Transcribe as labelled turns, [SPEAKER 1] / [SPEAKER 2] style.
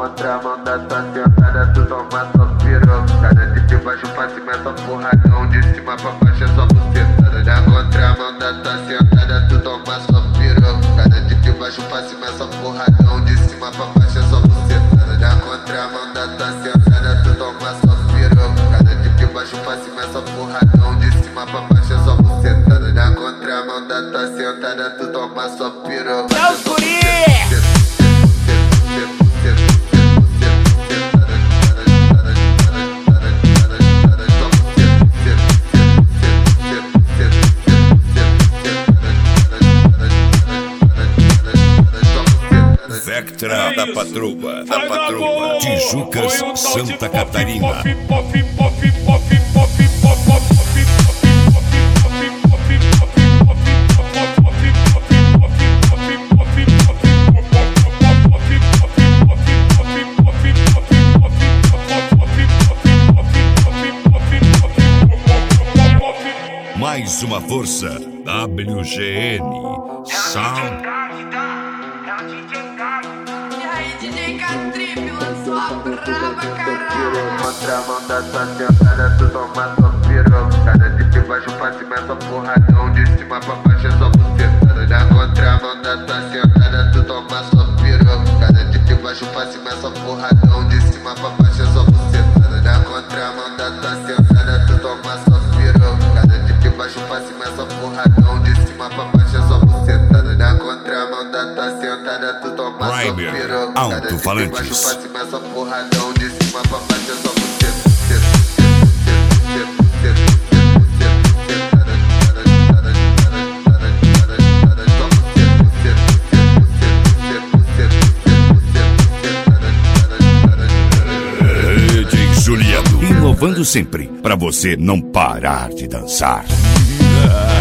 [SPEAKER 1] contramão da tua sentada, tu toma só pirocada. De baixo pra cima é só porradão, de cima pra baixo é só bucetada. Na contramão da tua sentada, tu toma só pirocada. De baixo pra cima é só porradão, de cima pra baixo é só bucetada. Na contramão da tua sentada, tu toma só pirocada. De baixo pra cima é só porradão, de cima pra baixo é só bucetada. Na contramão da tua sentada, tu toma só pirocada.
[SPEAKER 2] É os guri!
[SPEAKER 3] Vectra da Patroa, Tijucas, Santa Catarina. Mais uma força, WGN Sound.
[SPEAKER 1] Contramão da tua sentada, tu toma só pirocada. De baixo pra cima é só porradão, de cima pra baixo é só bucetada. Na contramão da tua sentada, tu toma só pirocada. De baixo pra cima é só porradão, de cima pra baixo é só bucetada. Na contramão da tua sentada, tu toma só pirocada. De baixo pra cima é só porradão, de cima pra baixo é só bucetada. Na contramão da tua sentada, tu toma só pirocada.
[SPEAKER 3] Alto-falantes.
[SPEAKER 1] De baixo pra cima é só porradão, de cima pra baixo é só bucetada.
[SPEAKER 3] Juliano, inovando sempre, pra você não parar de dançar.